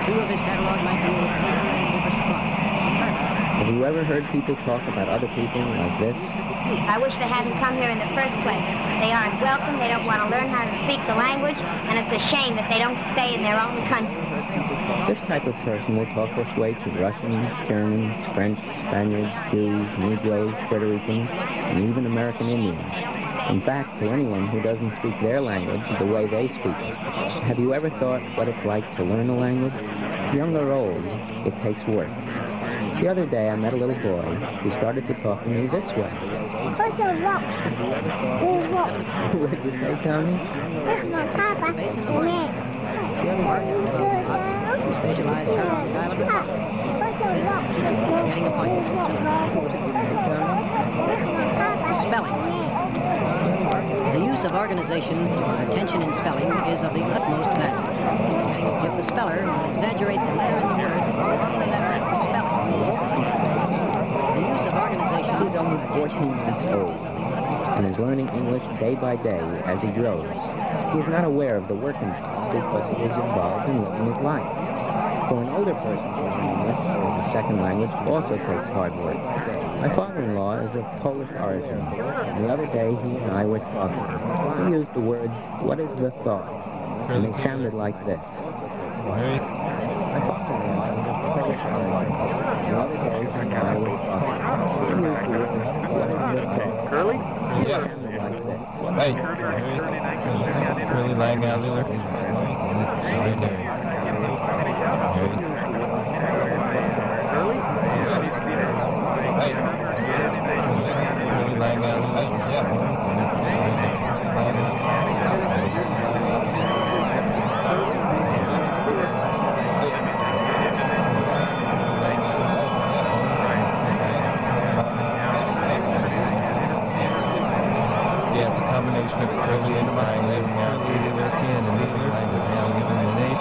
Two of his catalog might deal with paper and paper supplies. Have you ever heard people talk about other people like this? I wish they hadn't come here in the first place. They aren't welcome, they don't want to learn how to speak the language, and it's a shame that they don't stay in their own country. This type of person will talk this way to Russians, Germans, French, Spaniards, Jews, Negroes, Puerto Ricans, and even American Indians. In fact, to anyone who doesn't speak their language the way they speak it. Have you ever thought what it's like to learn a language? Young or old, it takes work. The other day, I met a little boy who started to talk to me this way. What's a rock? What did you say, Tommy? Papa. We specialize here on the dial of the clock. Getting appointments. Spelling. The use of organization for attention in spelling is of the utmost value. If the speller will exaggerate the letter in the word that was only left out, spelling is done. The use of organization. He's only 14 months old and is learning English day by day as he grows. He is not aware of the work in school because he is involved in living his life. For an older person to learn English as a second language also takes hard work. My father-in-law is of Polish origin, and the other day he and I were talking. He used the words, "What is the thought?" and they sounded like this. My father-in-law is of Polish origin, and the other day he and I were talking. He used the words, "What is the thought?" Curly? and it sounded like this. Hey, Curly Langaliller. Right there. Hey, Curly Langaliller. Yeah, it's a combination of curly and mine, leaving out their skin and leaving language now given the name.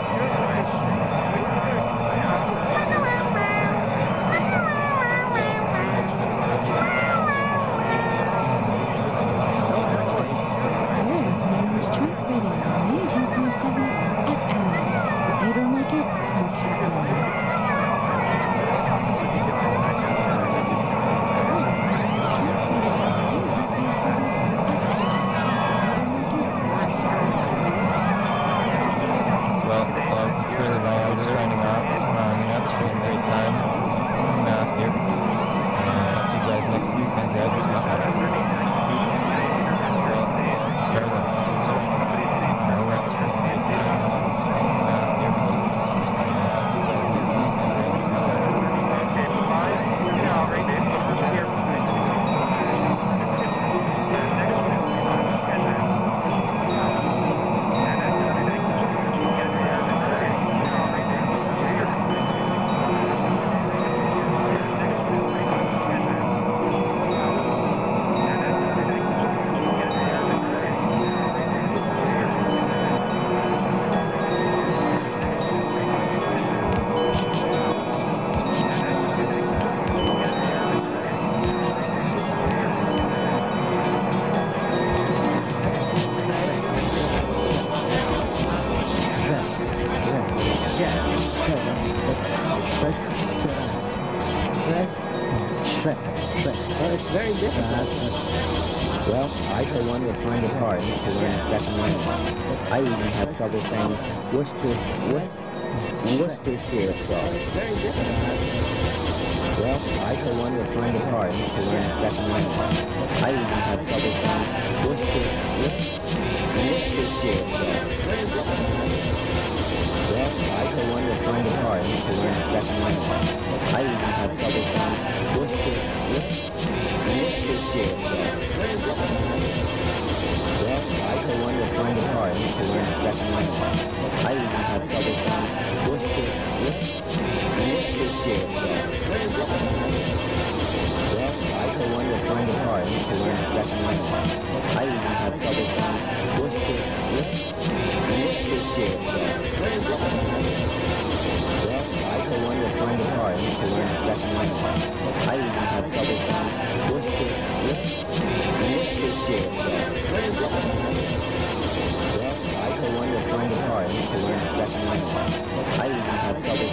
It's very difficult. Well, I for one would find it hard to learn a second language. I even have trouble saying Worcestershire sauce. Well, I for one would find it hard to learn a second language. I even have trouble saying Worcestershire sauce. Well, I for one would find it hard to learn a second language. I even have trouble saying Worcestershire sauce. Well, I for one would find it hard to learn a second language. I even have trouble saying Worcestershire sauce. Well, I for one would find it hard to learn a second language. I even have trouble saying Worcestershire sauce. Well, I for one would find it hard to learn a second language. I even have trouble saying Worcestershire sauce. Well, I for one would find it hard to learn a second language. I even have trouble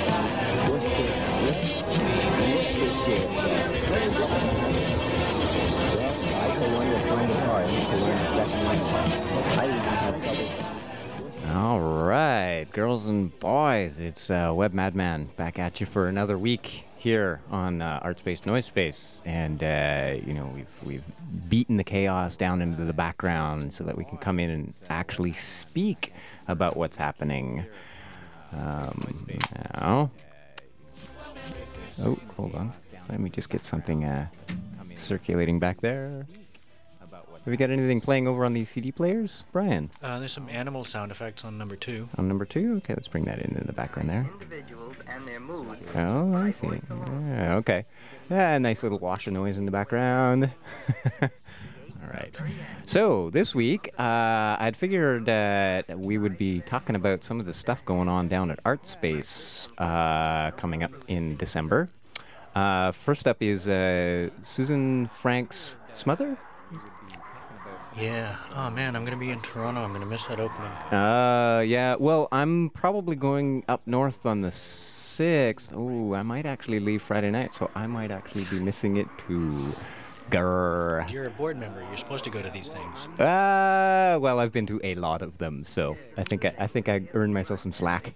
Boys, it's Web Madman back at you for another week here on Artspace Noise Space, and we've beaten the chaos down into the background so that we can come in and actually speak about what's happening. Now, hold on, let me just get something circulating back there. Have we got anything playing over on these CD players, Brian? There's some animal sound effects on number 2. On number 2? Okay, let's bring that into the background there. Oh, I see. Yeah, okay. Nice little wash of noise in the background. All right. So, this week, I'd figured that we would be talking about some of the stuff going on down at Artspace coming up in December. First up is Susan Franks Smother? Yeah. Oh, man, I'm going to be in Toronto. I'm going to miss that opening. Yeah. Well, I'm probably going up north on the 6th. Oh, I might actually leave Friday night, so I might actually be missing it too. Grrr. You're a board member. You're supposed to go to these things. Well, I've been to a lot of them, so I think I earned myself some slack.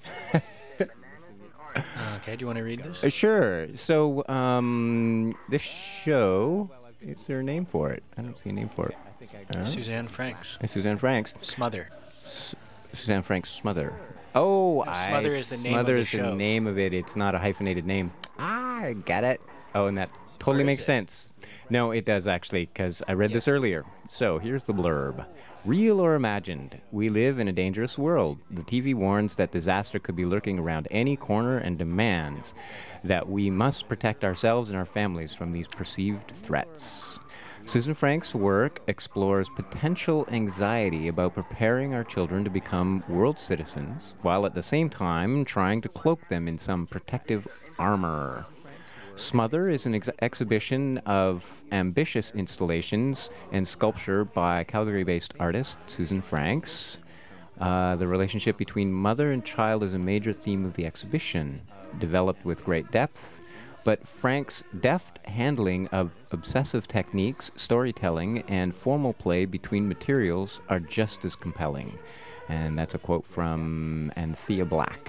Okay, do you want to read this? Sure. So, this show, is there a name for it? I don't see a name for it. Suzanne Franks. Suzanne Franks. Smother. Suzanne Franks Smother. Oh, no, Smother is the name Smother of the is show. The name of it. It's not a hyphenated name. I got it. Oh, and that totally makes sense. No, it does actually, because I read this earlier. So here's the blurb. Real or imagined, we live in a dangerous world. The TV warns that disaster could be lurking around any corner and demands that we must protect ourselves and our families from these perceived threats. Susan Frank's work explores potential anxiety about preparing our children to become world citizens, while at the same time trying to cloak them in some protective armor. Smother is an exhibition of ambitious installations and sculpture by Calgary-based artist Susan Franks. The relationship between mother and child is a major theme of the exhibition, developed with great depth. But Frank's deft handling of obsessive techniques, storytelling, and formal play between materials are just as compelling. And that's a quote from Anthea Black.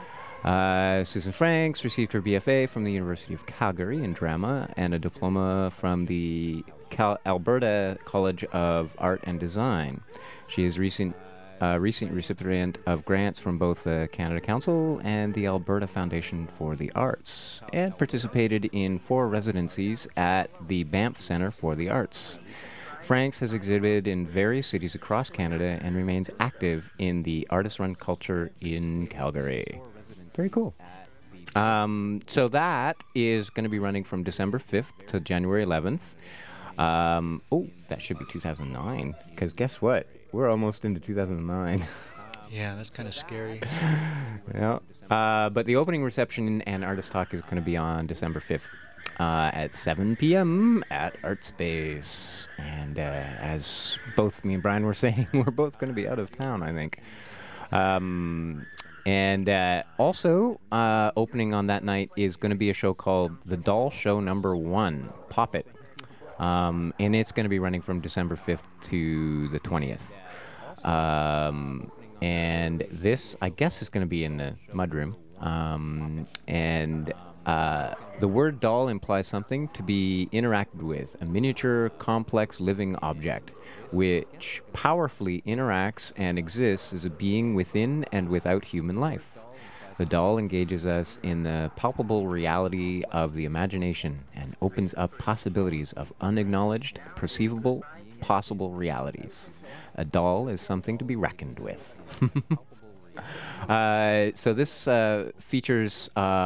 Susan Franks received her BFA from the University of Calgary in drama and a diploma from the Alberta College of Art and Design. She is recent recipient of grants from both the Canada Council and the Alberta Foundation for the Arts, and participated in 4 residencies at the Banff Centre for the Arts. Franks has exhibited in various cities across Canada and remains active in the artist-run culture in Calgary. Very cool. So that is going to be running from December 5th to January 11th. That should be 2009, because guess what? We're almost into 2009. Yeah, that's kind of scary. Yeah. But the opening reception and artist talk is going to be on December 5th at 7 p.m. at Artspace. And as both me and Brian were saying, we're both going to be out of town, I think. And also, opening on that night is going to be a show called The Doll Show Number 1, Pop It. And it's going to be running from December 5th to the 20th. And this, I guess, is going to be in the mudroom. The word doll implies something to be interacted with, a miniature, complex living object, which powerfully interacts and exists as a being within and without human life. The doll engages us in the palpable reality of the imagination and opens up possibilities of unacknowledged, perceivable, possible realities. A doll is something to be reckoned with. So this features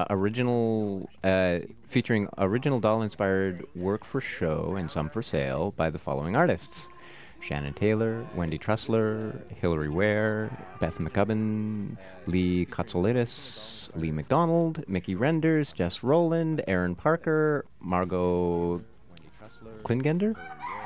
featuring original doll-inspired work for show and some for sale by the following artists: Shannon Taylor, Wendy Trussler, Hilary Ware, Beth McCubbin, Lee Kotzolidis, Lee McDonald, Mickey Renders, Jess Rowland, Aaron Parker, Margot Klingender,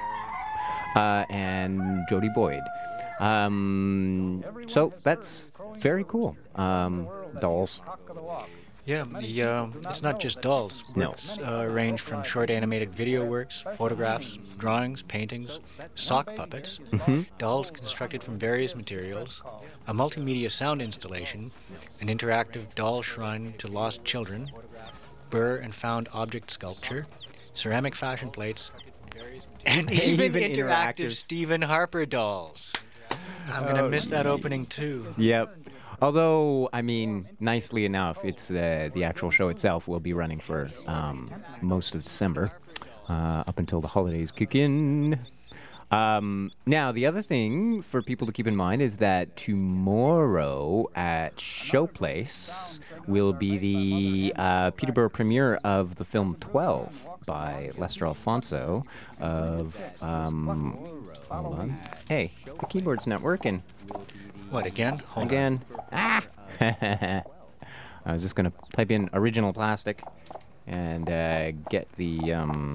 and Jody Boyd. So that's very cool. Dolls. Yeah, it's not just dolls. No. Works range from short animated video works, photographs, drawings, paintings, sock puppets, dolls constructed from various materials, a multimedia sound installation, an interactive doll shrine to lost children, Burr and found object sculpture, ceramic fashion plates, and even interactive Stephen Harper dolls. I'm going to miss that opening too. Yep. Although, I mean, nicely enough, it's the actual show itself will be running for most of December, up until the holidays kick in. Now, the other thing for people to keep in mind is that tomorrow at Showplace will be the Peterborough premiere of the film 12 by Lester Alfonso of... hold on. Hey, the keyboard's not working. What, again? Hold Again. Ah! I was just going to type in original plastic and get the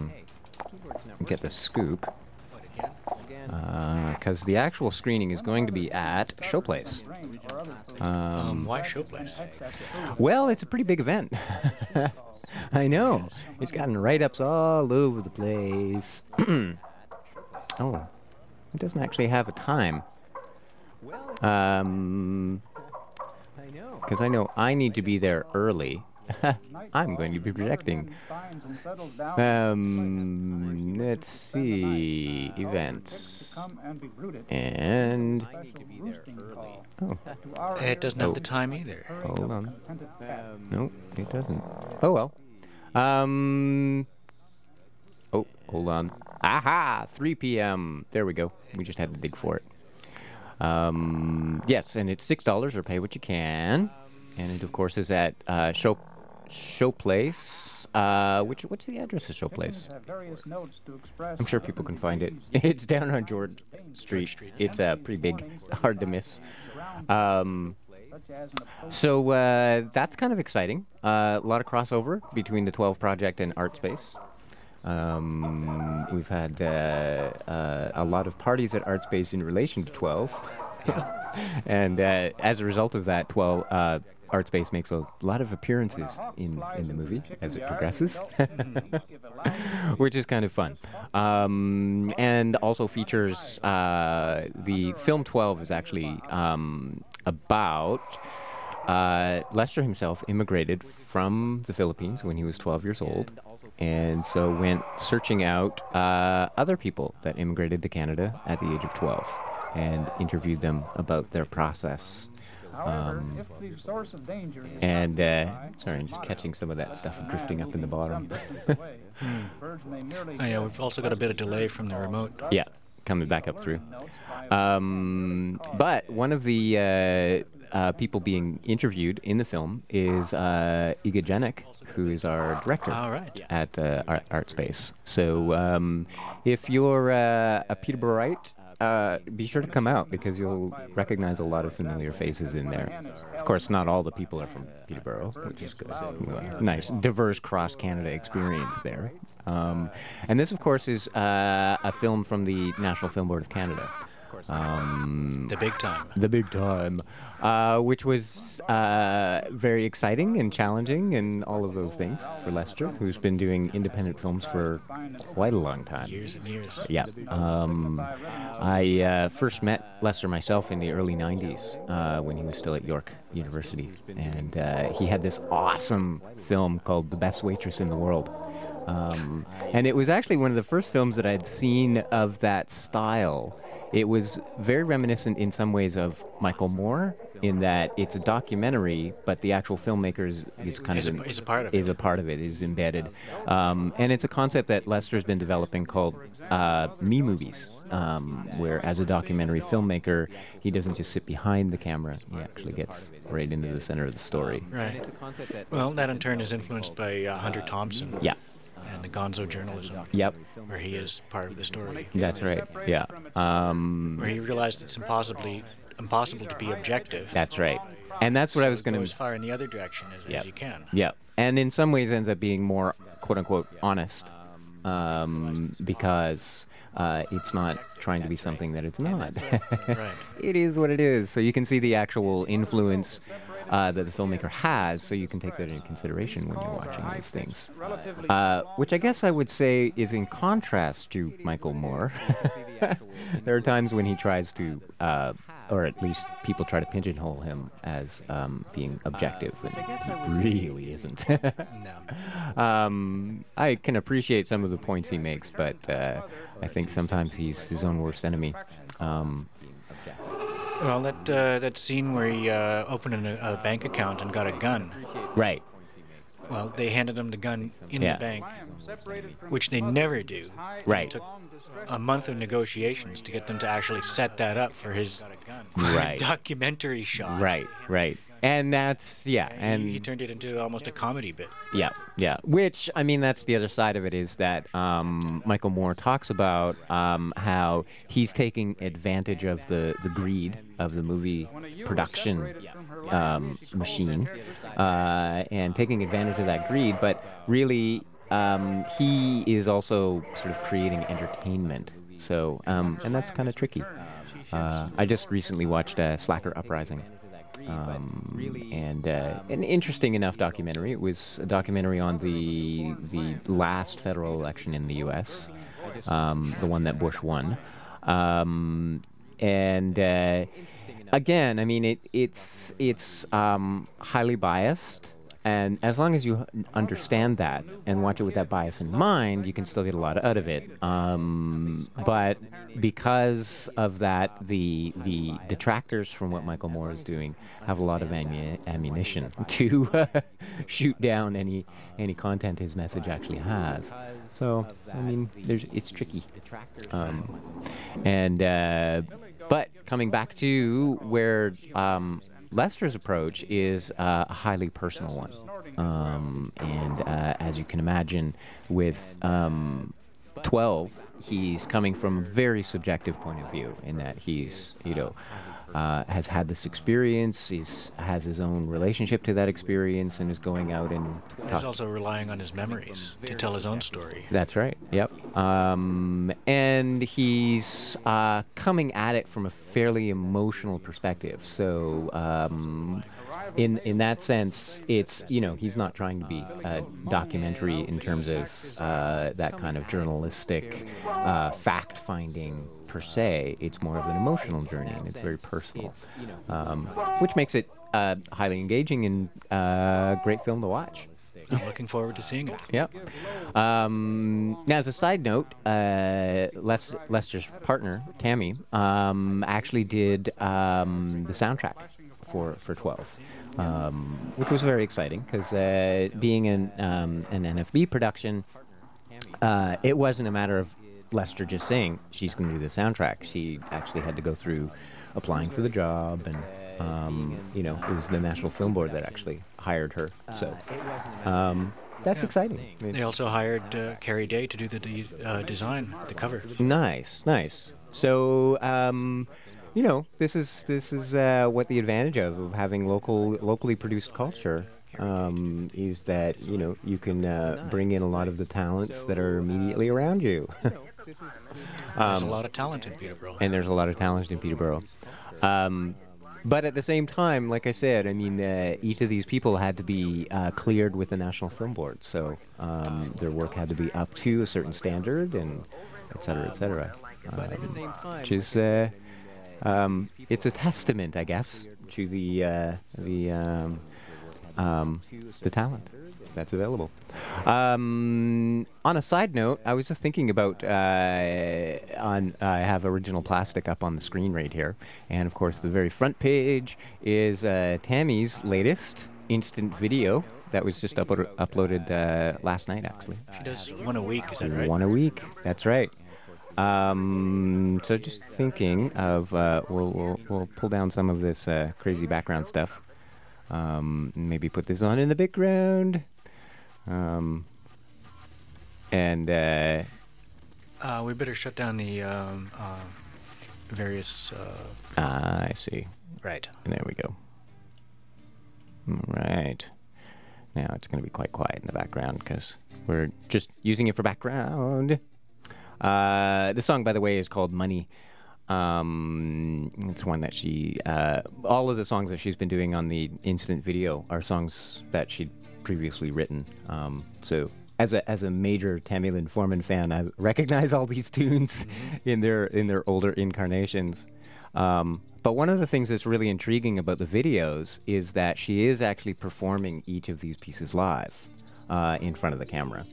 scoop. Because the actual screening is going to be at Showplace. Why Showplace? Well, it's a pretty big event. I know. It's gotten write-ups all over the place. Oh, it doesn't actually have a time. Because I know I need to be there early. I'm going to be projecting. Let's see. Events. And... Oh. It doesn't have the time either. Hold on. No, it doesn't. Oh, well. Oh, hold on. Aha! 3 p.m. There we go. We just had to dig for it. Yes, and it's $6 or pay what you can. And it, of course, is at Showplace. What's the address of Showplace? I'm sure people can find it. It's down on George Street. It's pretty big, hard to miss. So that's kind of exciting. A lot of crossover between the 12 Project and ArtSpace. We've had a lot of parties at ArtSpace in relation to 12. And as a result of that, 12... ArtSpace makes a lot of appearances in the movie as it progresses, which is kind of fun. And also features the film 12 is actually about Lester himself immigrated from the Philippines when he was 12 years old, and so went searching out other people that immigrated to Canada at the age of 12 and interviewed them about their process. And sorry, I'm just catching some of that stuff drifting up in the bottom. Oh, yeah, we've also got a bit of delay from the remote. Yeah, coming back up through. But one of the people being interviewed in the film is Iga Jenik, who is our director at ArtSpace. So if you're a Peterboroughite, be sure to come out because you'll recognize a lot of familiar faces in there. Of course, not all the people are from Peterborough, which is good. Nice, diverse cross-Canada experience there. And this, of course, is a film from the National Film Board of Canada. The big time. The big time. Which was very exciting and challenging and all of those things for Lester, who's been doing independent films for quite a long time. Years and years. Yeah. I first met Lester myself in the early 90s when he was still at York University. And he had this awesome film called The Best Waitress in the World. And it was actually one of the first films that I'd seen of that style. It was very reminiscent in some ways of Michael Moore, in that it's a documentary, but the actual filmmaker is kind of a part of it. Is a part of it, is embedded. And it's a concept that Lester's been developing called Me Movies, where as a documentary filmmaker, he doesn't just sit behind the camera, he actually gets right into the center of the story. Right. Well, that in turn is influenced by Hunter Thompson. Yeah. And the Gonzo journalism. Yep. Where he is part of the story. That's right, yeah. Where he realized it's impossible to be objective. That's right. And that's what I was going to... go as far in the other direction as you can. Yeah. And in some ways ends up being more, quote-unquote, honest because it's not trying to be something that it's not. Right. It is what it is. So you can see the actual influence that the filmmaker has, so you can take that into consideration when you're watching these things. Which I guess I would say is in contrast to Michael Moore. There are times when he tries to, or at least people try to pigeonhole him as being objective, and he really isn't. No. I can appreciate some of the points he makes, but I think sometimes he's his own worst enemy. Well, that scene where he opened a bank account and got a gun. Right. Well, they handed him the gun in Yeah. the bank, which they never do. Right. It took a month of negotiations to get them to actually set that up for his Right. documentary shot. Right. Right. And that's, yeah. And He turned it into almost a comedy bit. yeah, yeah. Which, I mean, that's the other side of it, is that Michael Moore talks about how he's taking advantage of the greed of the movie production machine and taking advantage of that greed, but really he is also sort of creating entertainment. So, and that's kind of tricky. I just recently watched Slacker Uprising. And an interesting enough documentary. It was a documentary on the last federal election in the U.S., the one that Bush won. And again, I mean, it's highly biased. And as long as you understand that and watch it with that bias in mind, you can still get a lot out of it. But because of that, the detractors from what Michael Moore is doing have a lot of ammunition to shoot down any content his message actually has. So, I mean, it's tricky. But coming back to where Lester's approach is a highly personal one. And as you can imagine, with 12, he's coming from a very subjective point of view in that he's, has had this experience, has his own relationship to that experience, and is going out and He's also relying on his memories to tell his own story. That's right. Yep. And he's coming at it from a fairly emotional perspective. So, in that sense, it's he's not trying to be documentary in terms of that kind of journalistic fact-finding per se. It's more of an emotional journey, and it's very personal, which makes it highly engaging and a great film to watch. I'm looking forward to seeing it. Yep. Now, as a side note, Lester's partner, Tammy, actually did the soundtrack for 12, which was very exciting because being an NFB production, it wasn't a matter of Lester just saying she's going to do the soundtrack. She actually had to go through applying for the job, and it was the National Film Board that actually hired her. So that's exciting. They also hired Carrie Day to do the design, the cover. Nice. So this is what the advantage of having locally produced culture is that you can bring in a lot of the talents that are immediately around you. There's a lot of talent in Peterborough. And there's a lot of talent in Peterborough. But at the same time, like I said, I mean, each of these people had to be cleared with the National Film Board. So their work had to be up to a certain standard, and et cetera, et cetera. Which is, it's a testament, I guess, to the talent that's available. On a side note, I was just thinking about I have Original Plastic up on the screen right here, and of course the very front page is Tammy's latest instant video that was just uploaded last night, actually. She does one a week, is that right? One a week, that's right. So just thinking of we'll pull down some of this crazy background stuff. Maybe put this on in the background. We better shut down the various... I see. Right. And there we go. Right. Now it's going to be quite quiet in the background because we're just using it for background. The song, by the way, is called Money. It's one that she... all of the songs that she's been doing on the instant video are songs that she'd previously written. So as a major Tammy Lynn Foreman fan, I recognize all these tunes in their older incarnations. But one of the things that's really intriguing about the videos is that she is actually performing each of these pieces live in front of the camera.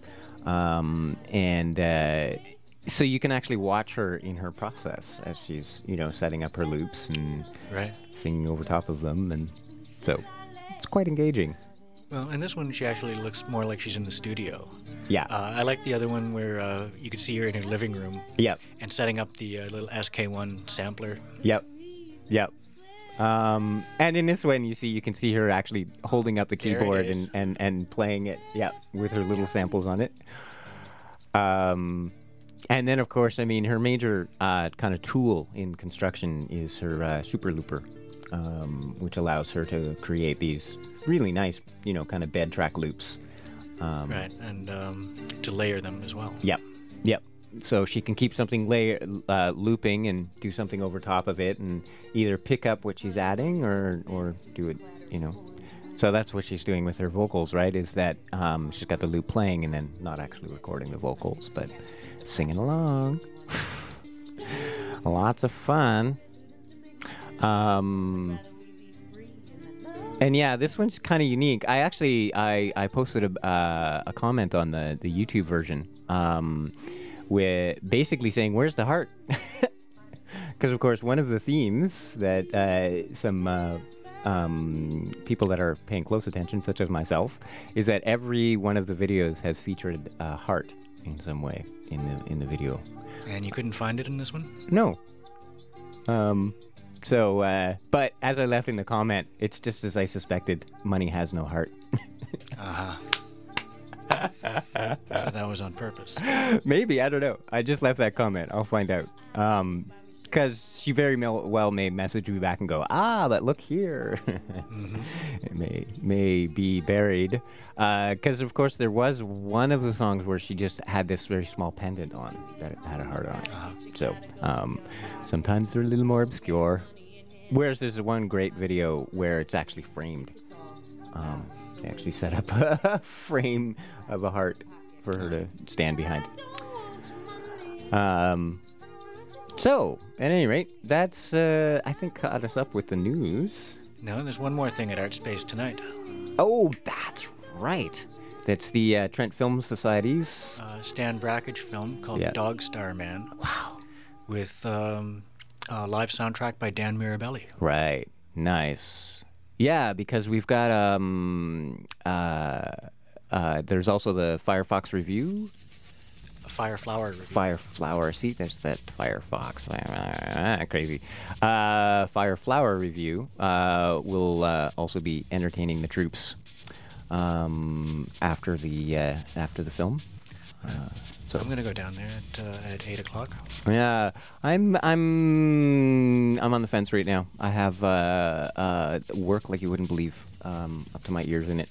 So you can actually watch her in her process as she's, setting up her loops and singing over top of them. And so it's quite engaging. Well, in this one, she actually looks more like she's in the studio. Yeah. I like the other one where you could see her in her living room. Yep. And setting up the little SK1 sampler. Yep. And in this one, you can see her actually holding up the keyboard and playing it. Yeah, with her little samples on it. And then, of course, her major kind of tool in construction is her Super Looper, which allows her to create these really nice, kind of bed track loops. Right, and to layer them as well. Yep. So she can keep something looping and do something over top of it and either pick up what she's adding or do it, So that's what she's doing with her vocals, right? Is that she's got the loop playing and then not actually recording the vocals, but singing along. Lots of fun. And yeah, this one's kind of unique. I actually I posted a comment on the YouTube version with basically saying, "Where's the heart?" Because of course one of the themes that some people that are paying close attention, such as myself, is that every one of the videos has featured a heart in some way in the video. And you couldn't find it in this one? No. But as I left in the comment, it's just as I suspected. Money has no heart. So that was on purpose. Maybe, I don't know. I just left that comment. I'll find out. Because she very well may message me back and go, but look here. It may be buried. Because, of course, there was one of the songs where she just had this very small pendant on that had a heart on it. So sometimes they're a little more obscure. Whereas there's one great video where it's actually framed. They actually set up a frame of a heart for her to stand behind. So, at any rate, that's, I think, caught us up with the news. No, there's one more thing at Art Space tonight. Oh, that's right. That's the Trent Film Society's... Stan Brakhage film called Dog Star Man. Wow. With a live soundtrack by Dan Mirabelli. Right. Nice. Yeah, because we've got, there's also the Firefox Review. Fireflower Review. Fireflower. See, there's that Firefox. Crazy. Fireflower Review will also be entertaining the troops after the film. So I'm gonna go down there at 8 o'clock. Yeah, I'm on the fence right now. I have work like you wouldn't believe, up to my ears in it.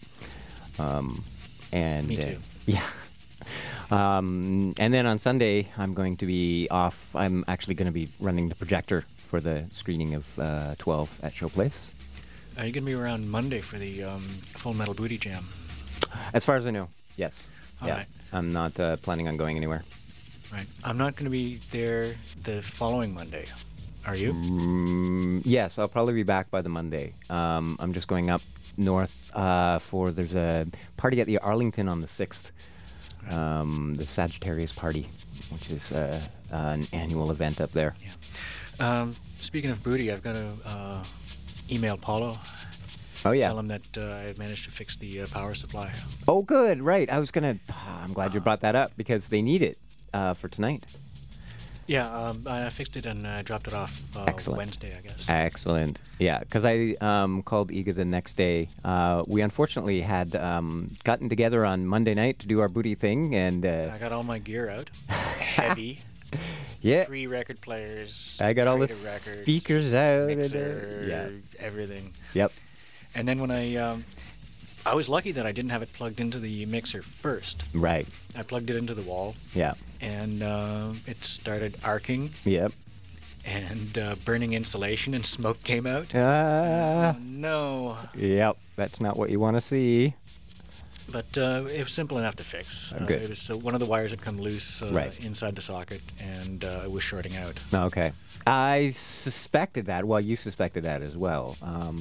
And me too. Yeah. And then on Sunday, I'm going to be off. I'm actually going to be running the projector for the screening of 12 at Showplace. Are you going to be around Monday for the Full Metal Booty Jam? As far as I know, yes. All right. I'm not planning on going anywhere. Right. I'm not going to be there the following Monday. Are you? Yes, I'll probably be back by the Monday. I'm just going up north there's a party at the Arlington on the 6th. The Sagittarius Party, which is an annual event up there. Yeah. Speaking of booty, I've got to email Paulo. Oh, yeah. Tell him that I managed to fix the power supply. Oh, good. Right. I'm glad you brought that up because they need it for tonight. Yeah, I fixed it and dropped it off Wednesday, I guess. Excellent. Yeah, because I called Iga the next day. We unfortunately had gotten together on Monday night to do our booty thing, and I got all my gear out. Heavy. Yeah. 3 record players. I got all the records, speakers out. Mixer, everything. Yep. And then when I I was lucky that I didn't have it plugged into the mixer first. Right. I plugged it into the wall, Yeah. and it started arcing Yep. and burning insulation, and smoke came out. No. Yep. That's not what you want to see. But it was simple enough to fix. Good. It was one of the wires had come loose Right. inside the socket, and it was shorting out. Okay. I suspected that. Well, you suspected that as well.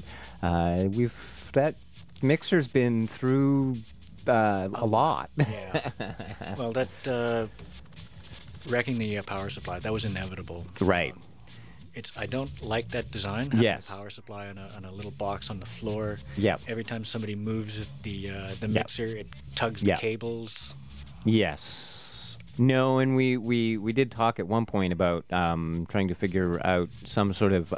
That mixer's been through a lot. Yeah. Well, that wrecking the power supply, that was inevitable. Right. I don't like that design. Having Yes. a power supply on a little box on the floor. Yep. Every time somebody moves the mixer, it tugs the Yep. cables. Yes. No, and we did talk at one point about trying to figure out some sort of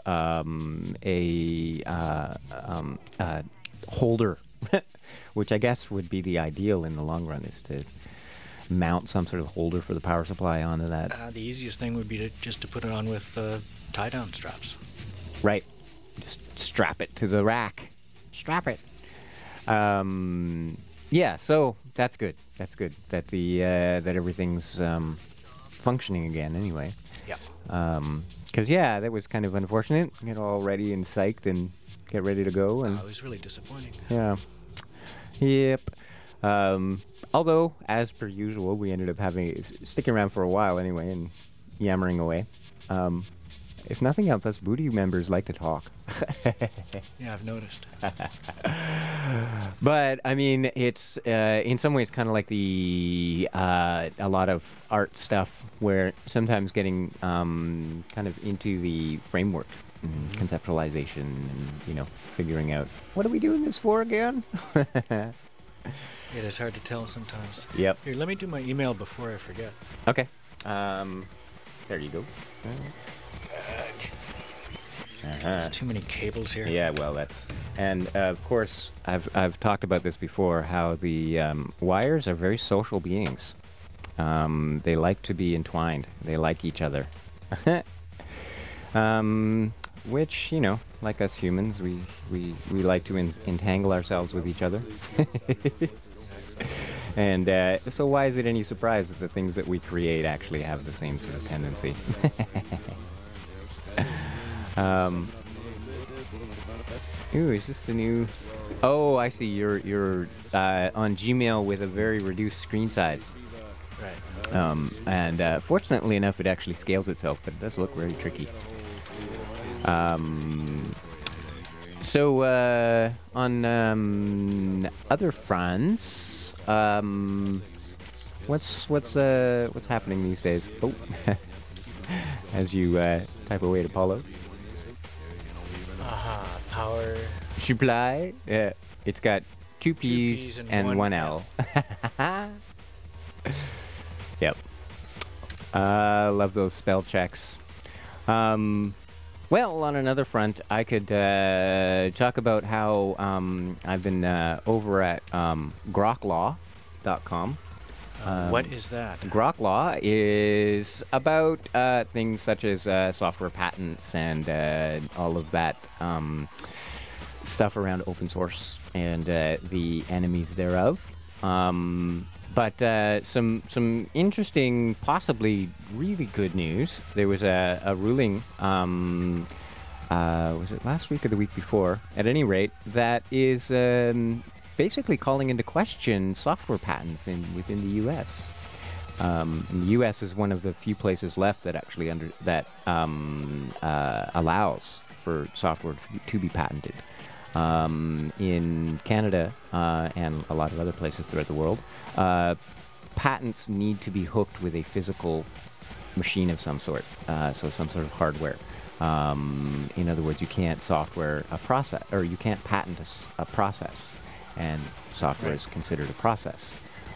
holder, which I guess would be the ideal in the long run, is to mount some sort of holder for the power supply onto that. The easiest thing would be just to put it on with tie-down straps. Right. Just strap it to the rack. Strap it. Yeah, so that's good. That's good that that everything's functioning again anyway. Yeah. Because, yeah, that was kind of unfortunate. Get all ready and psyched and get ready to go. And It was really disappointing. yeah. Yep. Although, as per usual, we ended up sticking around for a while anyway and yammering away. If nothing else, us Booty members like to talk. Yeah, I've noticed. But, I mean, it's in some ways kind of like a lot of art stuff where sometimes getting kind of into the framework and conceptualization and, figuring out, what are we doing this for again? It is hard to tell sometimes. Yep. Here, let me do my email before I forget. Okay. There you go. There's too many cables here. Yeah, well, and of course, I've talked about this before, how the wires are very social beings. They like to be entwined. They like each other. Which, like us humans, we like to entangle ourselves with each other. And so why is it any surprise that the things that we create actually have the same sort of tendency? Ooh, is this the new... Oh, I see. You're on Gmail with a very reduced screen size. Right. And fortunately enough, it actually scales itself, but it does look very tricky. So on other fronts, what's happening these days? Oh, as you type away to Paulo. Power. Supply. It's got two P's and one L. Yep. Love those spell checks. Well, on another front, I could talk about how I've been over at groklaw.com. What is that? Groklaw is about things such as software patents and all of that stuff around open source and the enemies thereof. But some interesting, possibly really good news. There was a ruling, was it last week or the week before? At any rate, that is basically calling into question software patents within the U.S. And the U.S. is one of the few places left that actually allows for software to be patented. In Canada and a lot of other places throughout the world, patents need to be hooked with a physical machine of some sort, so some sort of hardware. In other words, you can't software a process, or you can't patent a process, and software is considered a process.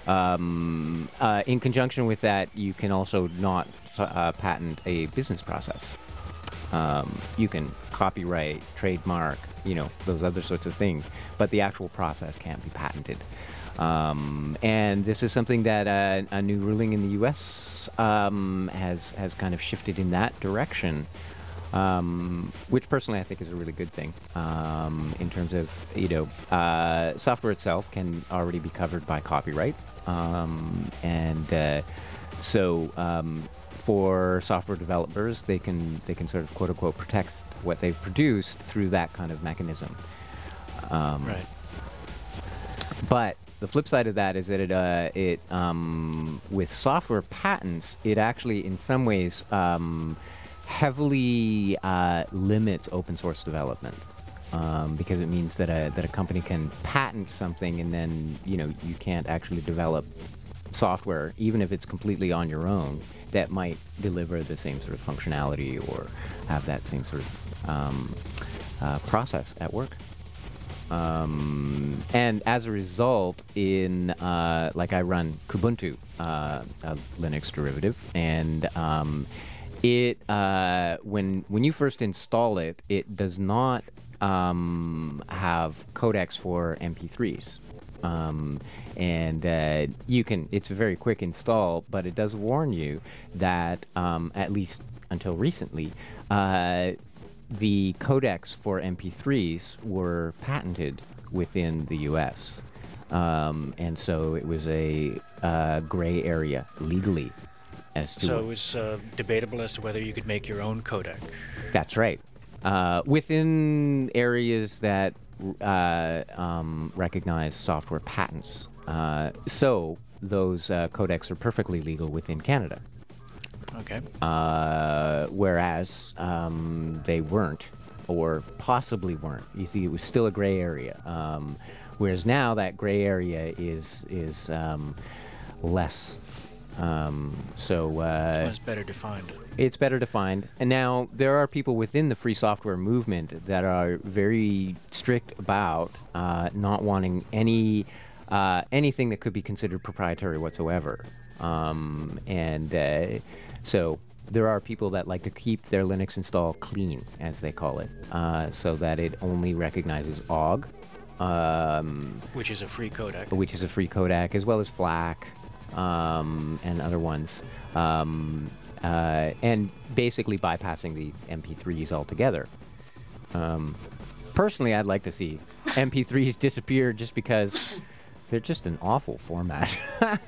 In conjunction with that, you can also not patent a business process. You can copyright, trademark, those other sorts of things, but the actual process can't be patented. And this is something that a new ruling in the U.S. has kind of shifted in that direction. which personally I think is a really good thing in terms of, software itself can already be covered by copyright. For software developers, they can sort of quote unquote protect what they've produced through that kind of mechanism. Right. But the flip side of that is that it with software patents, it actually in some ways heavily limits open source development. Because it means that a company can patent something and then you can't actually develop software, even if it's completely on your own, that might deliver the same sort of functionality or have that same sort of process at work. And as a result, like I run Kubuntu, a Linux derivative, and when you first install it, it does not have codecs for MP3s. It's a very quick install, but it does warn you that, at least until recently, the codecs for MP3s were patented within the U.S. And so it was a gray area legally as to... So it was debatable as to whether you could make your own codec. That's right. Within areas that recognize software patents. So those codecs are perfectly legal within Canada. Okay. Whereas they weren't, or possibly weren't. You see, it was still a gray area. Whereas now that gray area is less. It's better defined. It's better defined. And now there are people within the free software movement that are very strict about not wanting anything that could be considered proprietary whatsoever. So there are people that like to keep their Linux install clean, as they call it, so that it only recognizes OGG. Which is a free codec. Which is a free codec, as well as FLAC and other ones. And basically bypassing the MP3s altogether. Personally, I'd like to see MP3s disappear just because they're just an awful format.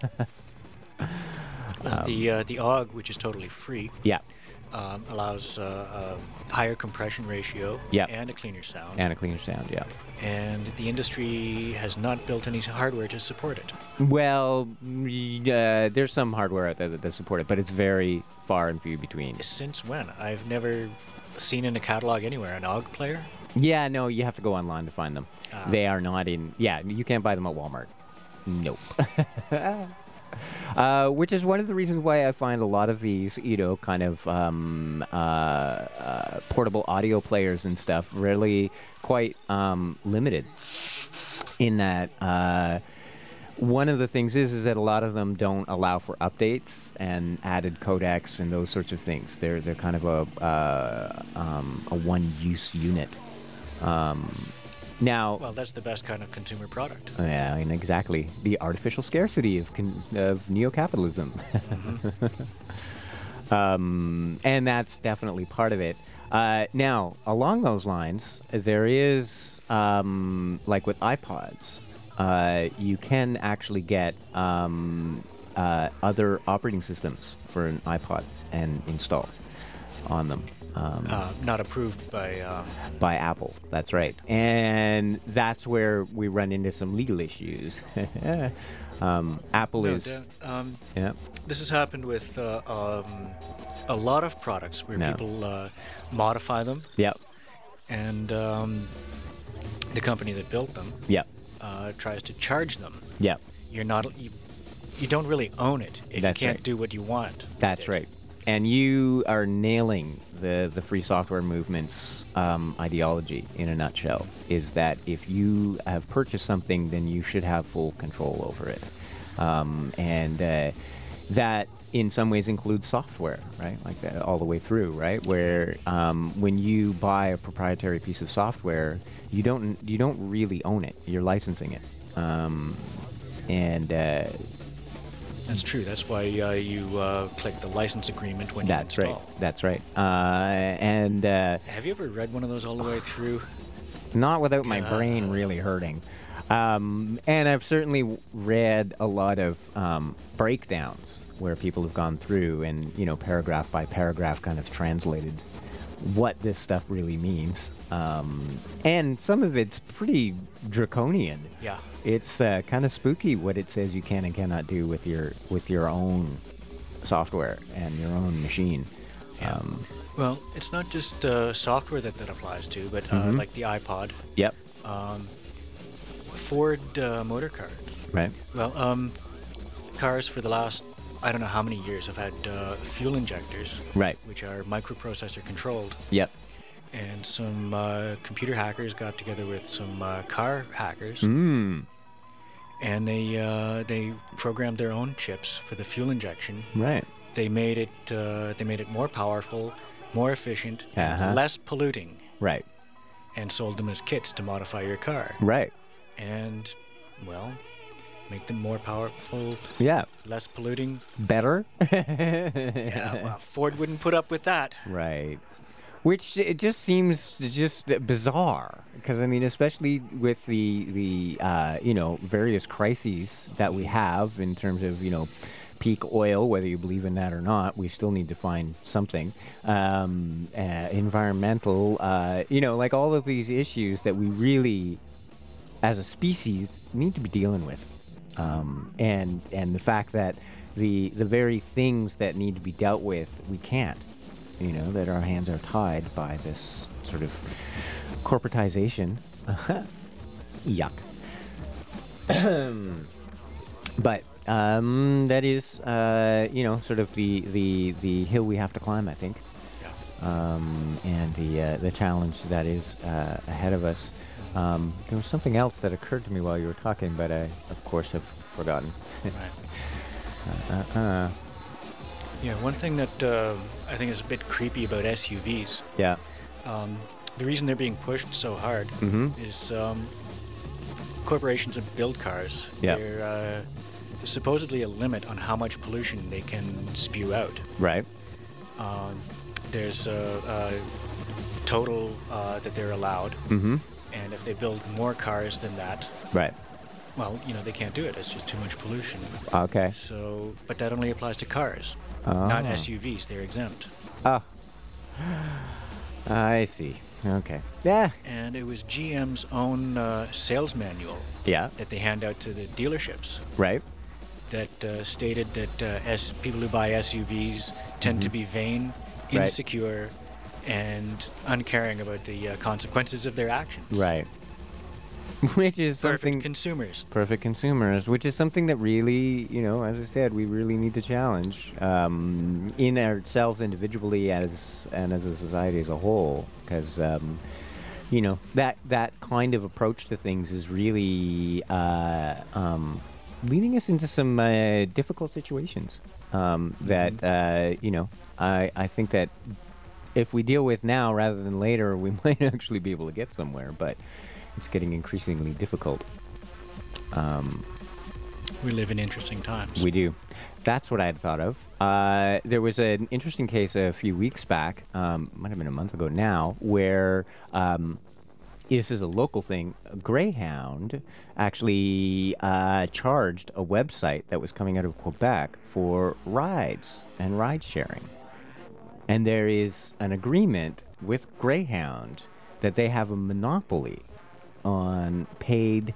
The OGG, which is totally free, yeah, allows a higher compression ratio and a cleaner sound. Yeah. And the industry has not built any hardware to support it. Well, there's some hardware out there that does support it, but it's very far and few between. Since when? I've never seen in a catalog anywhere an OGG player. Yeah, no, you have to go online to find them. They are not in... Yeah, you can't buy them at Walmart. Nope. Which is one of the reasons why I find a lot of these, kind of portable audio players and stuff really quite limited. In that, one of the things is that a lot of them don't allow for updates and added codecs and those sorts of things. They're kind of a one-use unit. Now, well, that's the best kind of consumer product. Yeah, I mean, exactly. The artificial scarcity of neo-capitalism. Mm-hmm. And that's definitely part of it. Now, along those lines, there is, like with iPods, you can actually get other operating systems for an iPod and install on them. Not approved by Apple. That's right, and that's where we run into some legal issues. Apple is. Yeah. This has happened with a lot of products where people modify them. Yep. And the company that built them. Yep. Tries to charge them. Yep. You don't really own it if That's you can't right. do what you want. That's right. And you are nailing the free software movement's ideology in a nutshell, is that if you have purchased something, then you should have full control over it. And that in some ways includes software, right? Like that all the way through, right? Where when you buy a proprietary piece of software, you don't really own it. You're licensing it. That's true. That's why you click the license agreement when you That's right. install. That's right. And Have you ever read one of those all the way through? not without my brain really hurting. And I've certainly read a lot of breakdowns where people have gone through and, paragraph by paragraph kind of translated what this stuff really means. And some of it's pretty draconian. Yeah. It's kind of spooky what it says you can and cannot do with your own software and your own machine. Yeah. Well, it's not just software that applies to, but like the iPod, Yep. Ford motor cars. Right. Well, cars for the last, I don't know how many years, have had fuel injectors, Right. which are microprocessor controlled. Yep. And some computer hackers got together with some car hackers, Mm. and they programmed their own chips for the fuel injection. Right. They made it more powerful, more efficient, Uh-huh. and less polluting, Right. and sold them as kits to modify your car. Right. And, well, make them more powerful, Yeah. less polluting. Better. Yeah, well, Ford wouldn't put up with that. Right. Which it just seems just bizarre because especially with the various crises that we have in terms of peak oil, whether you believe in that or not, we still need to find something. Environmental, like all of these issues that we really, as a species, need to be dealing with, and the fact that the very things that need to be dealt with, we can't. That our hands are tied by this sort of corporatization. Yuck. But that is, sort of the hill we have to climb, I think. Yeah. And the challenge that is ahead of us. There was something else that occurred to me while you were talking, but I, of course, have forgotten. Right. Yeah, one thing that I think is a bit creepy about SUVs, Yeah. the reason they're being pushed so hard is corporations that build cars. Yeah. There's supposedly a limit on how much pollution they can spew out. Right. There's a total that they're allowed, Mm-hmm. and if they build more cars than that, Right. well, they can't do it. It's just too much pollution. Okay. So, but that only applies to cars, Oh. not SUVs. They're exempt. Oh. I see. Okay. Yeah. And it was GM's own sales manual Yeah. that they hand out to the dealerships Right. that stated that people who buy SUVs tend to be vain, Right. insecure, and uncaring about the consequences of their actions. Right. Which is Perfect something. consumers. Perfect consumers, which is something that really, as I said, we really need to challenge in ourselves individually and as a society as a whole, because that kind of approach to things is really leading us into some difficult situations that I think that if we deal with now rather than later, we might actually be able to get somewhere, but it's getting increasingly difficult. We live in interesting times. We do. That's what I had thought of. There was an interesting case a few weeks back, might have been a month ago now, where this is a local thing. Greyhound actually charged a website that was coming out of Quebec for rides and ride sharing. And there is an agreement with Greyhound that they have a monopoly on paid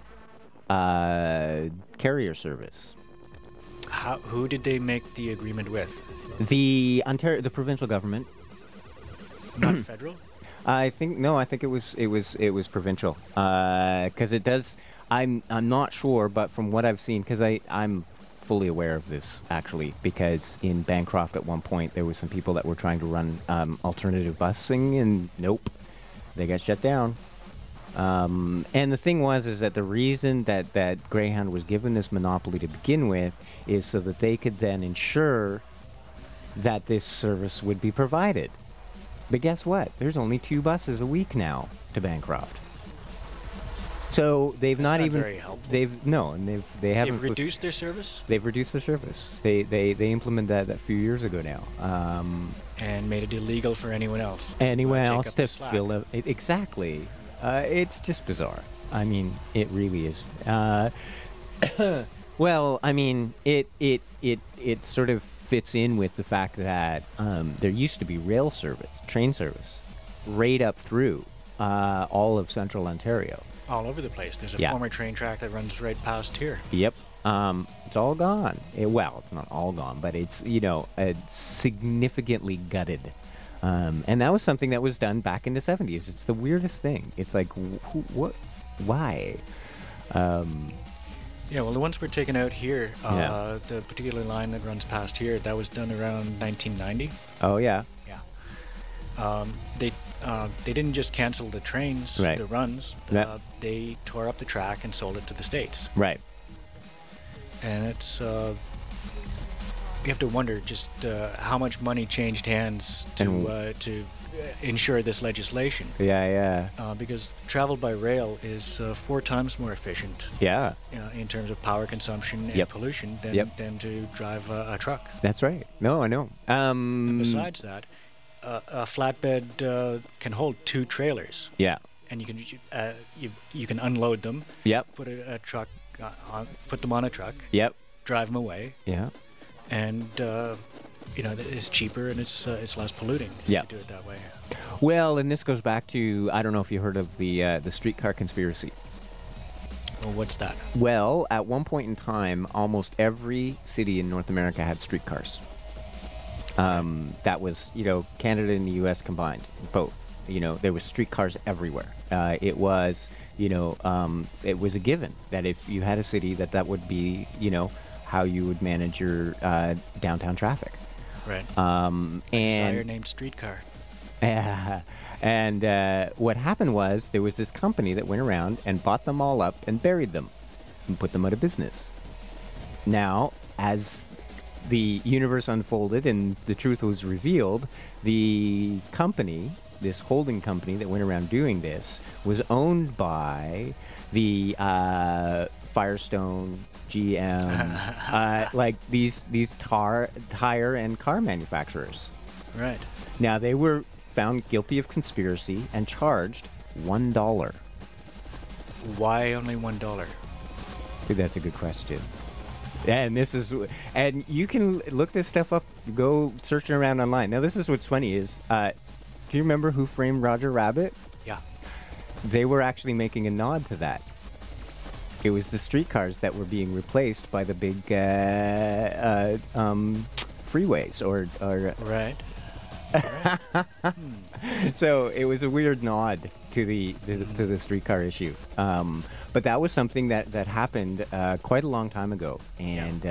carrier service. Who did they make the agreement with? The provincial government. Not federal? I think it was provincial. Because it does. I'm not sure, but from what I've seen, because I'm fully aware of this actually, because in Bancroft at one point there were some people that were trying to run alternative busing, and nope, they got shut down. And the thing is that the reason that Greyhound was given this monopoly to begin with is so that they could then ensure that this service would be provided. But guess what? There's only 2 buses a week now to Bancroft. So they've That's not not even very helpful. they haven't They've reduced their service they've reduced the service. They implemented that a few years ago now. and made it illegal for anyone else. Anyone take else up to the slack. fill it exactly. It's just bizarre. I mean, it really is. Well, I mean, it sort of fits in with the fact that there used to be rail service, train service, right up through all of central Ontario. All over the place. There's a Yeah. former train track that runs right past here. Yep. It's all gone. Well, it's not all gone, but it's, significantly gutted. And that was something that was done back in the 70s. It's the weirdest thing. It's like, what? Why? Yeah, well, the ones we're taking out here, Yeah. the particular line that runs past here, that was done around 1990. Oh, yeah. Yeah. They didn't just cancel the trains, Right. the runs. Yeah. They tore up the track and sold it to the States. Right. And it's you have to wonder just how much money changed hands to ensure this legislation. Yeah. Because travel by rail is 4 times more efficient Yeah. in terms of power consumption and Yep. pollution than, Yep. than to drive a truck. That's right. No, I know. Besides that, a flatbed can hold 2 trailers, Yeah. and you can unload them, Yep. put put them on a truck, Yep. drive them away, Yeah. and it's cheaper and it's less polluting to Yeah. do it that way. Well, and this goes back to, I don't know if you heard of the streetcar conspiracy. Well, what's that? Well, at one point in time, almost every city in North America had streetcars. That was, Canada and the U.S. combined, both. There was streetcars everywhere. It was a given that if you had a city, that would be, how you would manage your downtown traffic. Right. And Desire named streetcar. and what happened was there was this company that went around and bought them all up and buried them and put them out of business. Now, as the universe unfolded and the truth was revealed, the company, this holding company that went around doing this, was owned by the Firestone, GM, like these tire and car manufacturers. Right. Now, they were found guilty of conspiracy and charged $1. Why only $1? Dude, that's a good question. And you can look this stuff up, go searching around online. Now, this is what's funny is, do you remember Who Framed Roger Rabbit? Yeah. They were actually making a nod to that. It was the streetcars that were being replaced by the big freeways or Right. So it was a weird nod to the streetcar issue, but that was something that happened quite a long time ago, and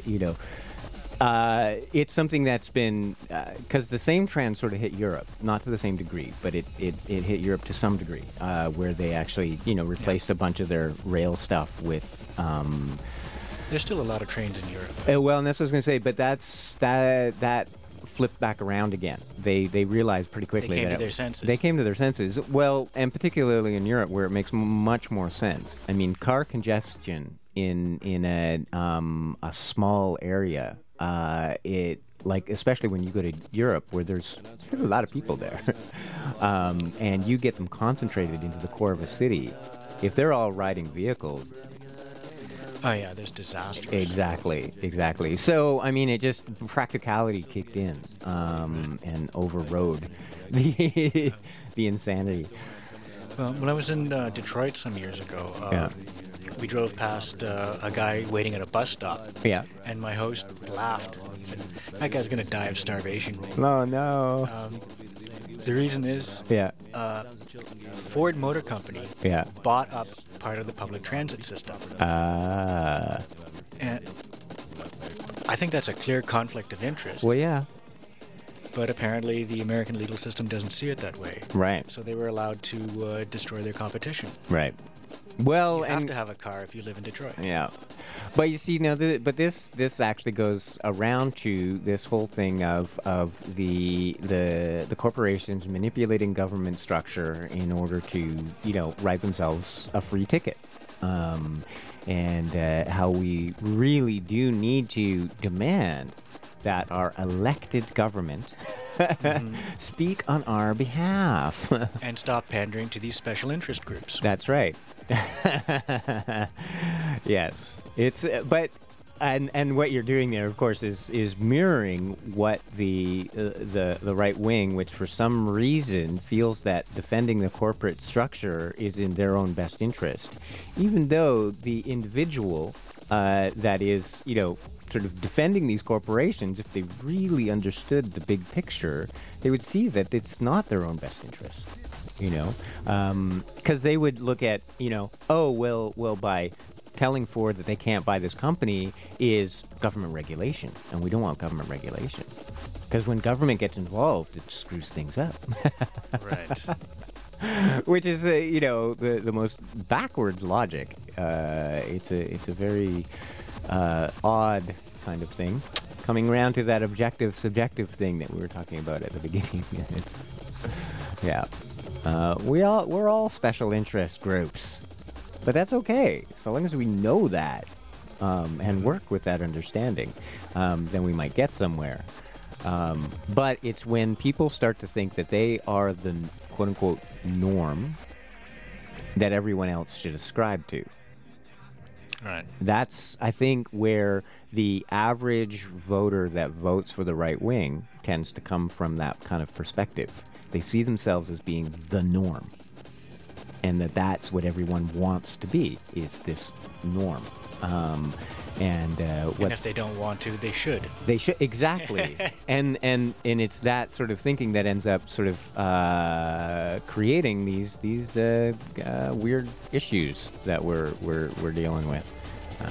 it's something that's been because the same trend sort of hit Europe, not to the same degree, but it hit Europe to some degree, where they actually replaced a bunch of their rail stuff with. There's still a lot of trains in Europe. Well, and that's what I was going to say, but that flipped back around again. They realized pretty quickly They came that to their senses. They came to their senses. Well, and particularly in Europe, where it makes much more sense. I mean, car congestion in a small area, especially when you go to Europe, where there's a lot of people there, and you get them concentrated into the core of a city. If they're all riding vehicles. Oh yeah, there's disasters. Exactly. So, I mean, it just practicality kicked in and overrode the insanity. Well, when I was in Detroit some years ago, we drove past a guy waiting at a bus stop. Yeah. And my host laughed. He said, "That guy's gonna die of starvation." Oh no. The reason is, Ford Motor Company bought up part of the public transit system. And I think that's a clear conflict of interest. Well, yeah. But apparently the American legal system doesn't see it that way. Right. So they were allowed to destroy their competition. Right. Well, You have to have a car if you live in Detroit. Yeah. But you see, now, this actually goes around to this whole thing of the corporations manipulating government structure in order to write themselves a free ticket, and how we really do need to demand that our elected government speak on our behalf. And stop pandering to these special interest groups. That's right. Yes, it's but and what you're doing there, of course, is mirroring what the right wing, which for some reason feels that defending the corporate structure is in their own best interest, even though the individual that is sort of defending these corporations, if they really understood the big picture, they would see that it's not their own best interest. Because they would look at, well, by telling Ford that they can't buy this company is government regulation, and we don't want government regulation. Because when government gets involved, it screws things up. Right. Which is, the most backwards logic. It's a very odd kind of thing. Coming around to that objective-subjective thing that we were talking about at the beginning. We're all special interest groups, but that's okay so long as we know that and work with that understanding. Then we might get somewhere. But it's when people start to think that they are the quote-unquote norm that everyone else should ascribe to. Right. That's, I think, where the average voter that votes for the right wing tends to come from that kind of perspective. They see themselves as being the norm, and that's what everyone wants to be, is this norm. And if they don't want to, they should. They should, exactly. and it's that sort of thinking that ends up sort of creating these weird issues that we're dealing with.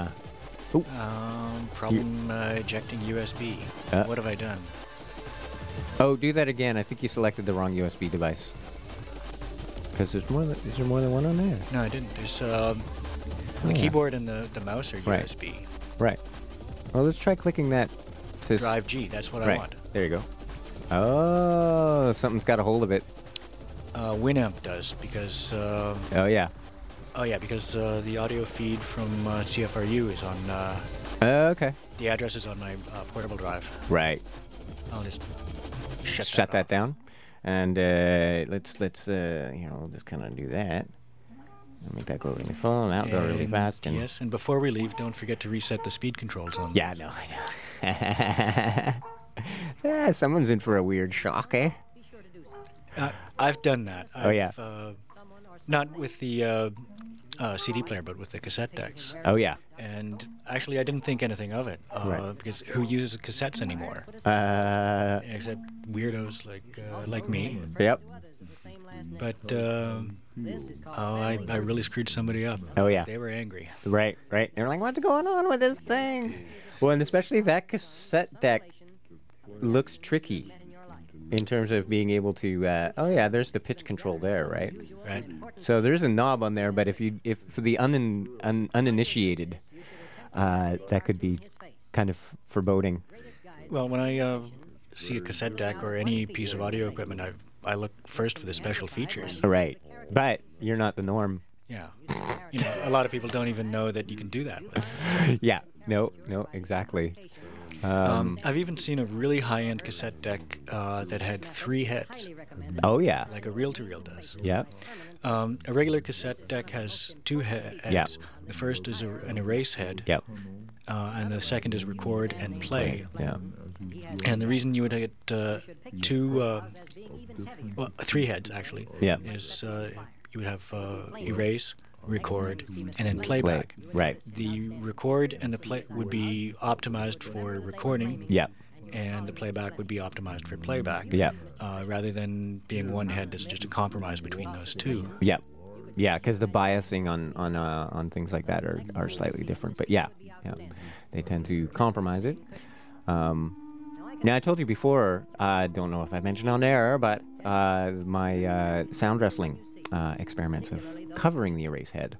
Problem ejecting USB. What have I done? Oh, do that again. I think you selected the wrong USB device. Because is there more than one on there? No, I didn't. There's the keyboard and the mouse are USB. Right. Well, let's try clicking that. Drive G. That's what I want. There you go. Oh, something's got a hold of it. Winamp does, because... oh, yeah. Oh, yeah, because the audio feed from CFRU is on... okay. The address is on my portable drive. Right. I'll just shut that down. And let's we'll just kind of do that. Make that go really full, and that'll go really fast. And yes, and before we leave, don't forget to reset the speed controls on. Yeah, no, I know. Someone's in for a weird shock, eh? I've done that. Yeah. Not with the CD player, but with the cassette decks. Oh, yeah. And actually, I didn't think anything of it, because who uses cassettes anymore? Except weirdos like me. Yep. But I really screwed somebody up. Oh, yeah. They were angry. Right. They were like, "What's going on with this thing?" Well, and especially that cassette deck looks tricky in terms of being able to. There's the pitch control there, right? Right. So there's a knob on there, but if for the uninitiated, that could be kind of foreboding. Well, when I see a cassette deck or any piece of audio equipment, I look first for the special features. Right. But you're not the norm. Yeah. A lot of people don't even know that you can do that with. Yeah. No, exactly. I've even seen a really high-end cassette deck that had 3 heads. Oh, yeah. Like a reel-to-reel does. Yeah. A regular cassette deck has 2 heads. Yeah. The first is an erase head. Yep. And the second is record and play. Yeah. And the reason you would get 3 heads, actually, is you would have erase, record, and then playback. Right. The record and the play would be optimized for recording. Yeah. And the playback would be optimized for playback. Yeah. Rather than being one head that's just a compromise between those two. Yeah. Yeah, because the biasing on things like that are slightly different. But yeah, they tend to compromise it. Now, I told you before, I don't know if I mentioned on air, but my sound wrestling experiments of covering the erase head.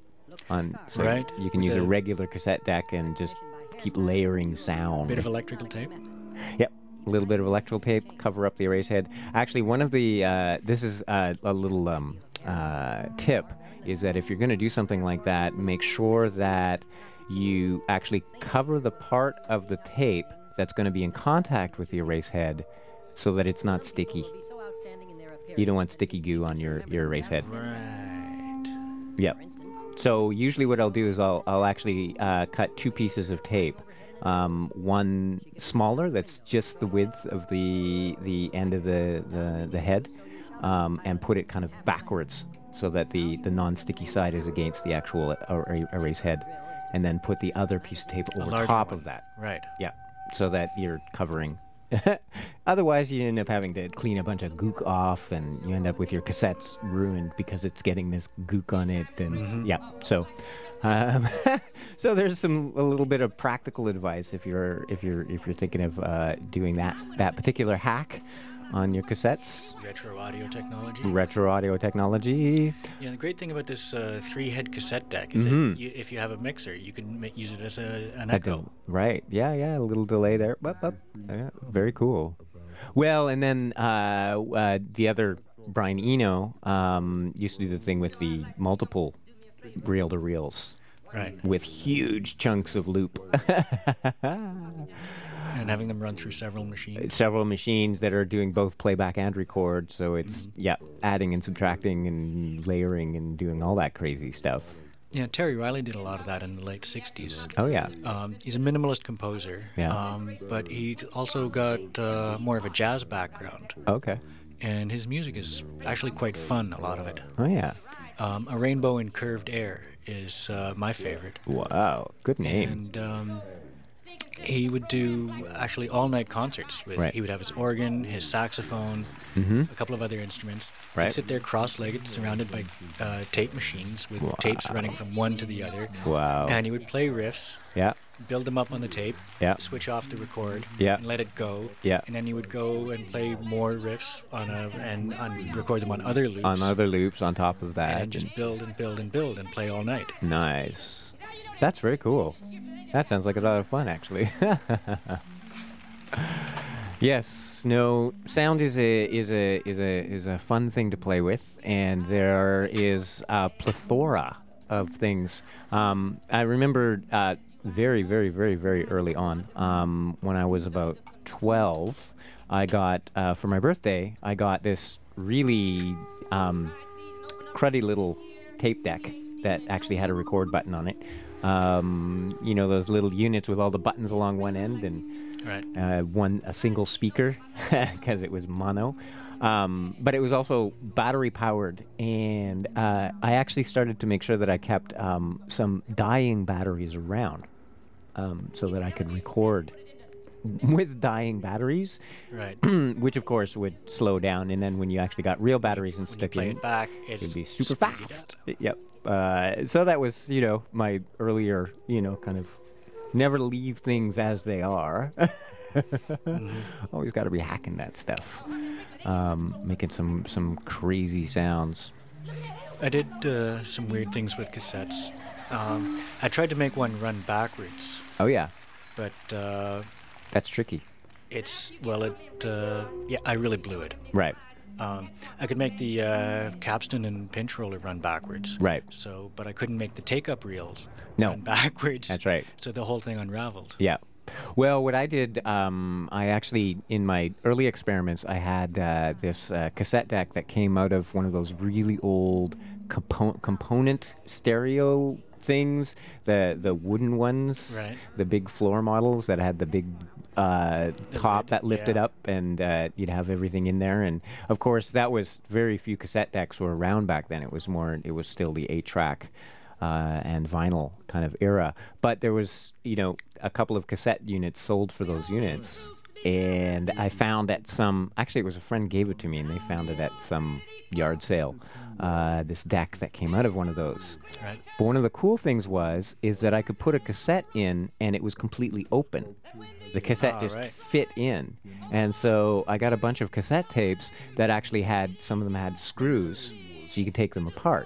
So Right. you can With use a the- regular cassette deck and just keep layering sound. Bit of electrical tape. Yep. A little bit of electrical tape, cover up the erase head. Actually, one of the, this is a little tip, is that if you're going to do something like that, make sure that you actually cover the part of the tape that's going to be in contact with the erase head so that it's not sticky. You don't want sticky goo on your erase head. Right. Yep. So usually what I'll do is I'll actually cut 2 pieces of tape. One smaller, that's just the width of the end of the head, and put it kind of backwards so that the non-sticky side is against the actual erase head, and then put the other piece of tape over larger top one. of that. Right. Yeah, so that you're covering. Otherwise, you end up having to clean a bunch of gook off, and you end up with your cassettes ruined because it's getting this gook on it. And yeah, so so there's a little bit of practical advice if you're thinking of doing that particular hack on your cassettes. Retro audio technology. Retro audio technology. Yeah, the great thing about this 3-head cassette deck is that if you have a mixer, you can use it as an echo. Right. Yeah. A little delay there. Yeah, very cool. Well, and then the other Brian Eno used to do the thing with the multiple reel-to-reels. Right. With huge chunks of loop. And having them run through several machines. Several machines that are doing both playback and record. So it's, adding and subtracting and layering and doing all that crazy stuff. Yeah, Terry Riley did a lot of that in the late 60s. Oh, yeah. He's a minimalist composer. Yeah. But he's also got more of a jazz background. Okay. And his music is actually quite fun, a lot of it. Oh, yeah. A Rainbow in Curved Air is my favorite. Wow. Good name. And he would do actually all-night concerts. Right. He would have his organ, his saxophone, a couple of other instruments. Right. He'd sit there cross-legged, surrounded by tape machines with tapes running from one to the other. Wow. And he would play riffs, Yeah. build them up on the tape, Yeah. switch off the record, Yeah. and let it go. Yeah. And then he would go and play more riffs and record them on other loops. On other loops on top of that. And then just build and build and build and play all night. Nice. That's very cool. That sounds like a lot of fun, actually. Yes, no. Sound is a fun thing to play with, and there is a plethora of things. I remember very, very, very, very early on, when I was about 12, I got for my birthday, I got this really cruddy little tape deck that actually had a record button on it. Those little units with all the buttons along one end, and Right. a single speaker because it was mono. But it was also battery powered, and I actually started to make sure that I kept some dying batteries around so that I could record with dying batteries, Right. which of course would slow down. And then when you actually got real batteries and When you stuck play in, it back, it'd be super speeded fast. up. Yep. So that was, my earlier, kind of never leave things as they are. Always got to be hacking that stuff, making some crazy sounds. I did some weird things with cassettes. I tried to make one run backwards, Oh yeah, but that's tricky. I really blew it. Right. I could make the capstan and pinch roller run backwards. Right. But I couldn't make the take-up reels No. run backwards. That's right. So the whole thing unraveled. Yeah. Well, what I did, I actually, in my early experiments, I had this cassette deck that came out of one of those really old component stereo things, the wooden ones, Right. the big floor models that had the big top lid, that lifted yeah. up, and you'd have everything in there. And of course, that was very few cassette decks were around back then. It was still the 8-track. And vinyl kind of era. But there was, a couple of cassette units sold for those units. And I found actually it was a friend gave it to me, and they found it at some yard sale, this deck that came out of one of those. Right. But one of the cool things is that I could put a cassette in, and it was completely open. The cassette just right. fit in. And so I got a bunch of cassette tapes that actually some of them had screws, so you could take them apart.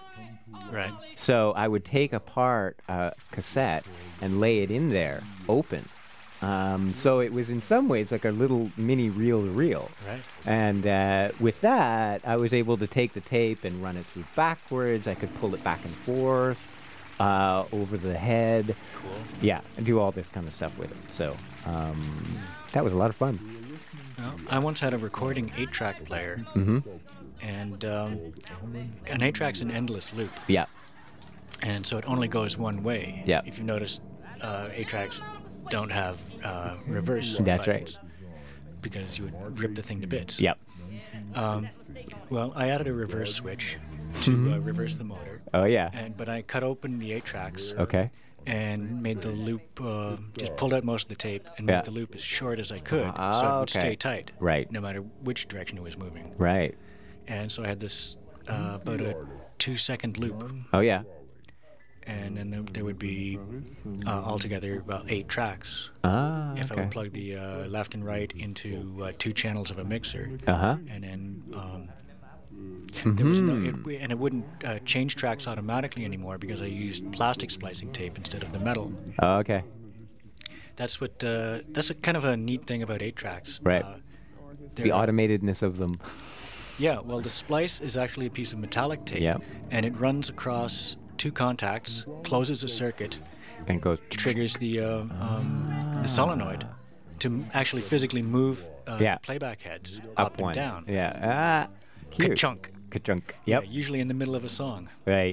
Right. So I would take apart a cassette and lay it in there, open. So it was in some ways like a little mini reel-to-reel. Right. And with that, I was able to take the tape and run it through backwards. I could pull it back and forth over the head. Cool. Yeah, and do all this kind of stuff with it. So that was a lot of fun. Well, I once had a recording 8-track player, and an 8-track's an endless loop, Yeah. and so it only goes one way. Yeah. If you notice, 8-tracks don't have reverse That's buttons, because you would rip the thing to bits. Yep. Well, I added a reverse switch to reverse the motor, Oh, yeah. but I cut open the 8-tracks Okay. and made the loop, just pulled out most of the tape and made Yeah. the loop as short as I could, so it would okay. stay tight, Right. no matter which direction it was moving. Right. And so I had this about a 2-second loop, Oh, yeah. and then there would be altogether about 8 tracks. Ah, If I okay. would plug the left and right into 2 channels of a mixer, Uh-huh. and then there was no, and it wouldn't change tracks automatically anymore because I used plastic splicing tape instead of the metal. Oh, okay. That's what that's a kind of a neat thing about 8 tracks. Right. The they're- automatedness of them. Yeah, well, the splice is actually a piece of metallic tape, Yeah. and it runs across 2 contacts, closes a circuit, And it goes... triggers the solenoid to actually physically move Yeah. the playback heads Up up and one. down. Yeah. Ah, cute. Ka-chunk. Ka-chunk. Yeah, Yep. usually in the middle of a song. Right.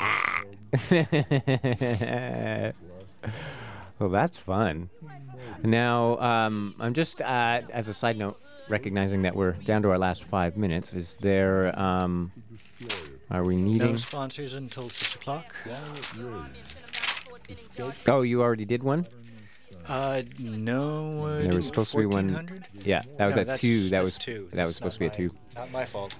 Well, that's fun. Now, I'm just, as a side note, recognizing that we're down to our last 5 minutes. Is there, are we No needing... sponsors until 6 o'clock. Oh, you already did one? No. There was supposed to be one... 1400? Yeah, that was No, at that's- 2. That that's was 2. That was That's supposed to be at 2. Not my fault.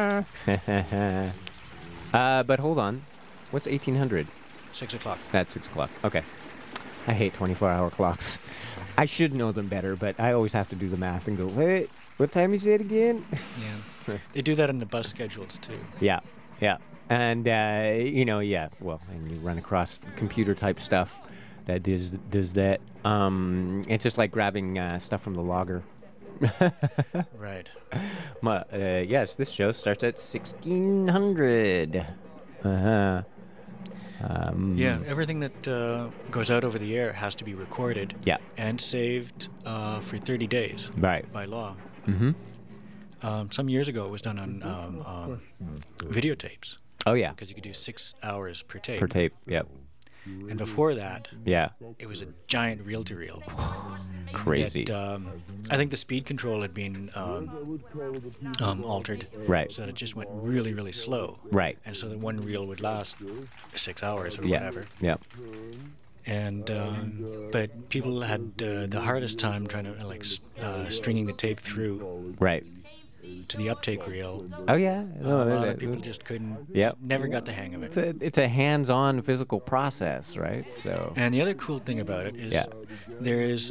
But hold on. What's 1800? 6 o'clock. That's 6 o'clock. Okay. I hate 24-hour clocks. I should know them better, but I always have to do the math and go, wait, what time is it again? Yeah. They do that in the bus schedules too. Yeah, yeah. And, yeah, well, and you run across computer-type stuff that does that. It's just like grabbing stuff from the logger. Right. Yes, this show starts at 1600. Uh-huh. Yeah, everything that goes out over the air has to be recorded Yeah. and saved for 30 days Right. by law. Mm-hmm. Some years ago, it was done on videotapes Oh, yeah. because you could do 6 hours per tape. Per tape, yep. And before that, Yeah. it was a giant reel-to-reel. Crazy. That, I think the speed control had been altered, Right. so that it just went really, really slow. Right. And so that one reel would last 6 hours or Yeah. whatever. Yeah. And but people had the hardest time trying to stringing the tape through Right. to the uptake reel. Oh, yeah. A No, lot of people just couldn't. Yep. Never got the hang of it. It's a hands-on physical process, right? So. And the other cool thing about it is Yeah. there is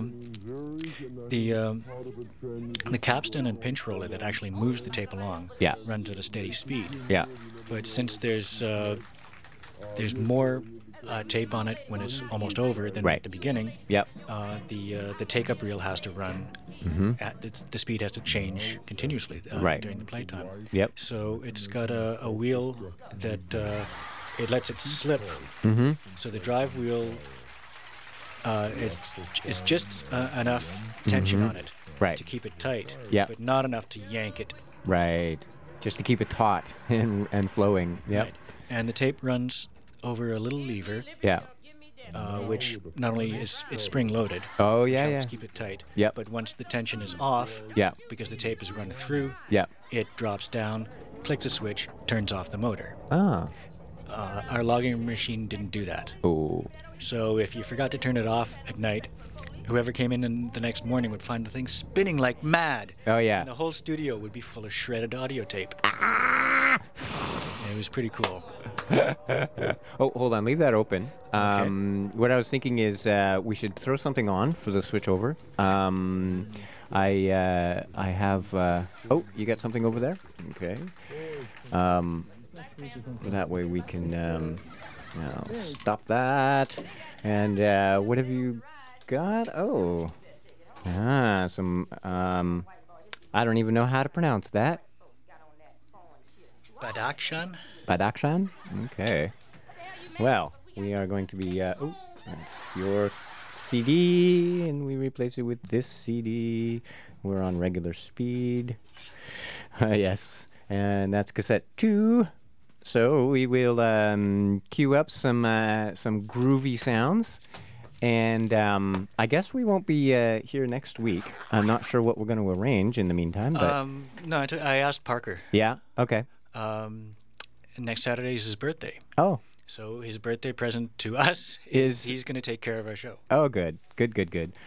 the capstan and pinch roller that actually moves the tape along. Yeah. Runs at a steady speed. Yeah. But since there's more tape on it when it's almost over than Right. at the beginning, Yep. the take-up reel has to run. At the speed has to change continuously Right. during the playtime. Yep. So it's got a wheel that it lets it slip. Mm-hmm. So the drive wheel, it's just enough tension on it Right. to keep it tight, Yep. but not enough to yank it. Right. Just to keep it taut and flowing. Yep. Right. And the tape runs over a little lever, Yeah. which not only is it's spring-loaded, Oh, which yeah, helps yeah. keep it tight, Yep. but once the tension is off, Yeah. because the tape is run through, Yeah. it drops down, clicks a switch, turns off the motor. Ah. Our logging machine didn't do that. Oh. So if you forgot to turn it off at night, whoever came in the next morning would find the thing spinning like mad. Oh, yeah. And the whole studio would be full of shredded audio tape. Ah! And it was pretty cool. Oh, hold on. Leave that open. What I was thinking is we should throw something on for the switchover. I have. Oh, you got something over there? Okay. That way we can stop that. And what have you got? Oh. Some, I don't even know how to pronounce that. Badakhshan? Badakhshan? Okay. Well, we are going to be, that's your CD, and we replace it with this CD. We're on regular speed. Yes, and that's cassette 2. So we will cue up some groovy sounds. And I guess we won't be here next week. I'm not sure what we're going to arrange in the meantime. But No, I asked Parker. Yeah? Okay. Next Saturday is his birthday. Oh. So his birthday present to us is he's going to take care of our show. Oh, good. Good.